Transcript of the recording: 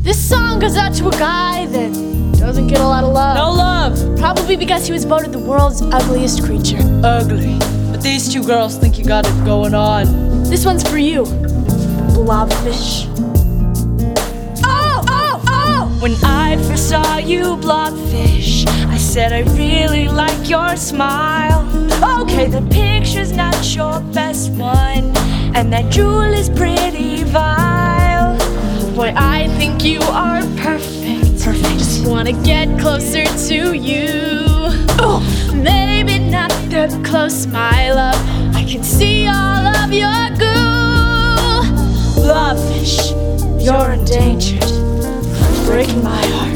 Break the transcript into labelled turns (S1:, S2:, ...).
S1: This song goes out to a guy that doesn't get a lot of love.
S2: No love!
S1: Probably because he was voted the world's ugliest creature.
S2: Ugly. But these two girls think you got it going on.
S1: This one's for you, blobfish.
S2: When I first saw you, blobfish, I said I really like your smile. Okay, the picture's not your best one, and that jewel is pretty vile.
S1: Boy, I think you are perfect. Just wanna get closer to you. Maybe not the close smile up. I can see all of your goo. Blobfish, you're endangered. Breaking my heart.